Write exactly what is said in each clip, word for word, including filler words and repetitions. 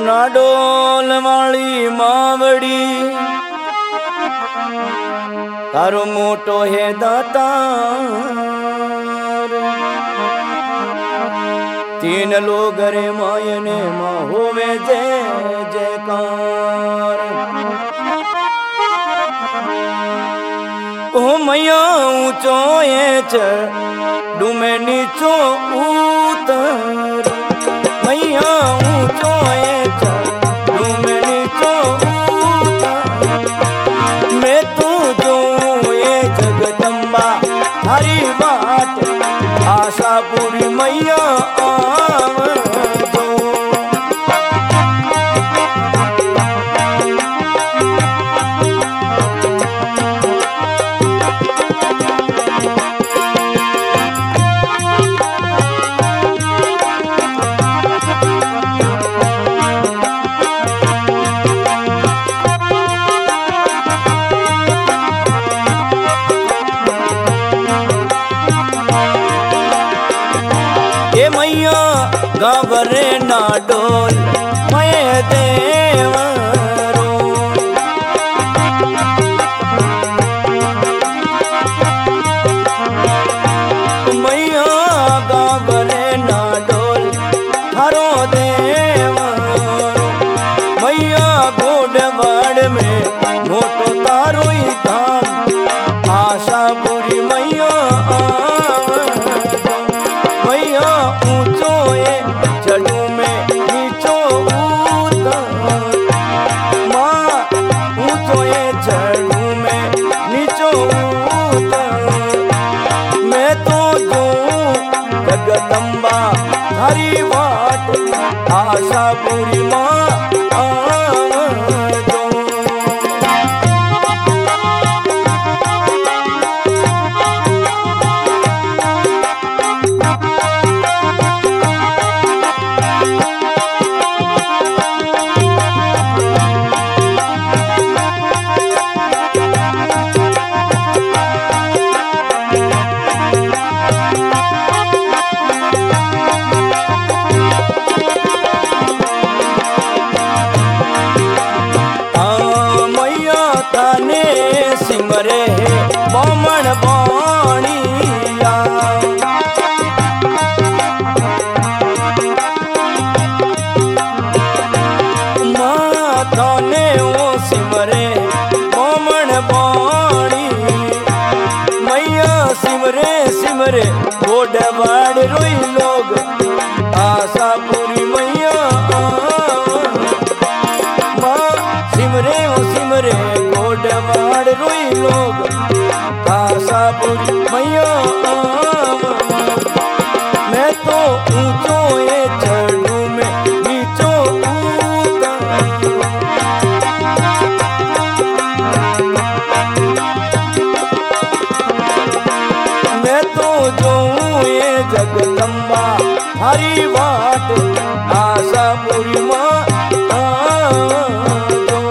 नाडोल वाली मावड़ी तारो मोटो है दातार। तीन लोग रे मायने माँ होवे जय जयकार। ओ मैया ऊंचो ये चढ़ू में नीचो उतर। मैया ऊंचो ये चढ़ू में नीचो उतर। मैं तू जो ये जगदम्बा हरी बात आशा पूरी मैया आव जो। गावरे ना डोल मैं देवरो। मैया गावरे ना डोल थारो देवरो। मैया गोडवाड़ में मोटो तारो ही धाम आशा पूरी मैया आव जो। मैया ऊंचो ये चढ़ू में नीचो उतर। माँ ऊंचो ये चढ़ू में नीचो उतर। मैं तो जो जगदम्बा हरी वाट आशा पूरी माँ आव जो। सिमरे बामण बाणिया। माता ने वो सिमरे बामण बाणी। मैया सिमरे सिमरे गोडवाड़ रोई लोग आशा पूरी मैया माँ सिमरे वो सिमरे गोडवाड़ रोई लोग आशा पूरी मैया आव। मैं तो ऊंचो ये चढ़ू में नीचो उतर। मैं तो जो ये जगदम्बा हरी वाट आशा पूरी माँ आव जो।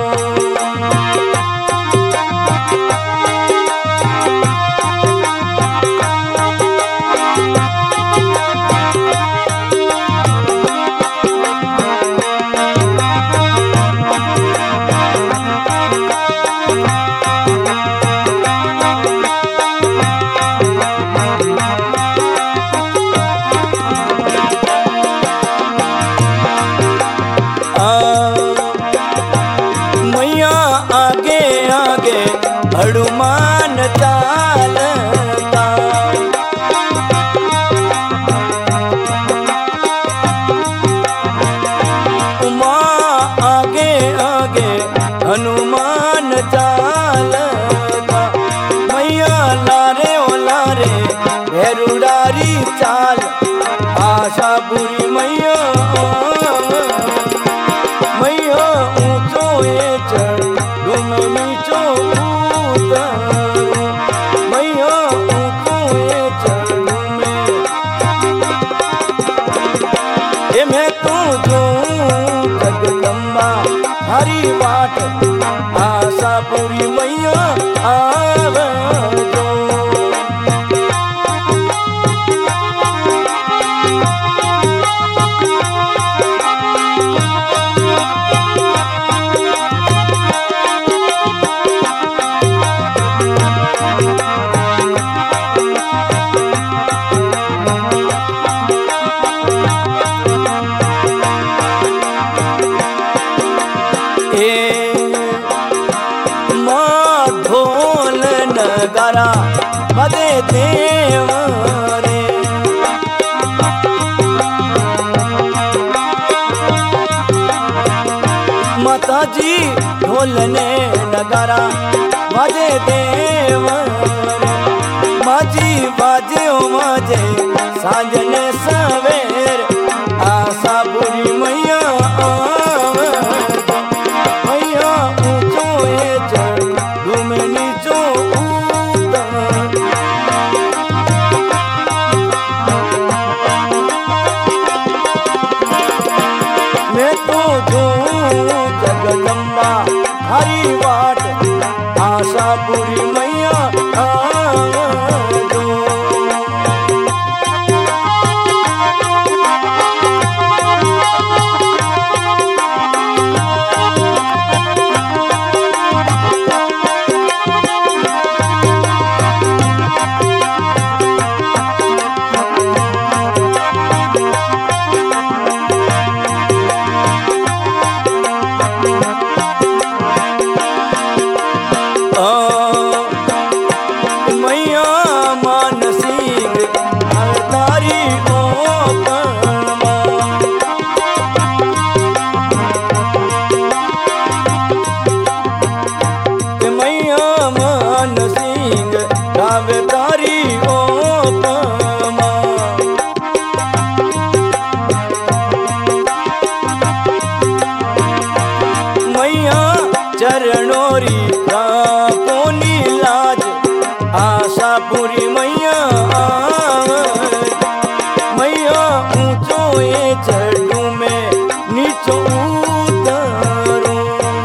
हनुमान चालता। उमा आगे आगे हनुमान चालता। मैया लारे ओ लारे भैरुडारी चाल आशा पूरी मैया मैया ऊंचो ये चढ़ू में नीचो उतर। मैया ऊंचो ये चढ़ू में ये मैं तो जो जगदम्बा हरी वाट आशा पूरी मैया आव जो। देव रे। माता जी ढोलने नगारा बाजे देव रे। माजी बाजे ओ माजे साजने सवेर आशा पूरी मैया आवे मैया ऊंचो ए चढ़ में नीचो उतर। मैं तो जो जगदम्बा हरी वाट आशा पूरी मैया आवे जो। चरणोरी कोनी लाज आशा पूरी मैया आवे मैया ऊंचो ए चढ़ू में नीचो उतरूं।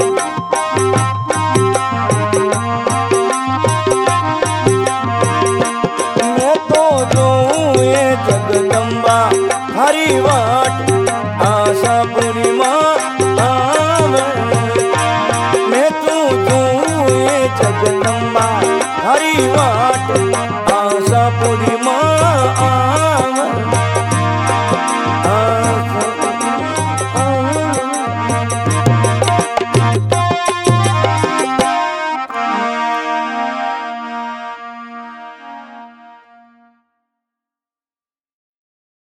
मैं तो जो ए जगदम्बा हरी वाट आशा पूरी माँ आवे। मैं तू तू ए जगदम्बा हरी वाट